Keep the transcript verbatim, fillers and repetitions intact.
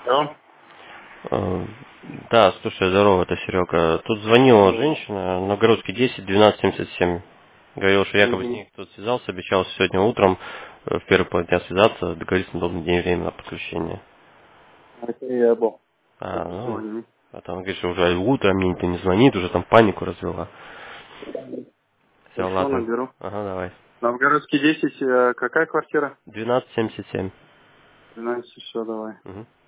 Алло. Э, Да, слушай, здорово, это Серега. Тут звонила женщина, Новгородский десять, двенадцать семьдесят семь. Говорила, что якобы с Угу. ней кто-то связался, обещался сегодня утром э, в первый половине дня связаться, договориться на удобный день и время на подключение. Это я был. А, Только ну, сегодня. а там говорит, что уже утро, мне никто не звонит, уже там панику развела. Все, Хорошо, ладно. наберу. Ага, давай. Новгородский десять, э, какая квартира? двенадцать семьдесят семь. двенадцать, все, давай. Угу.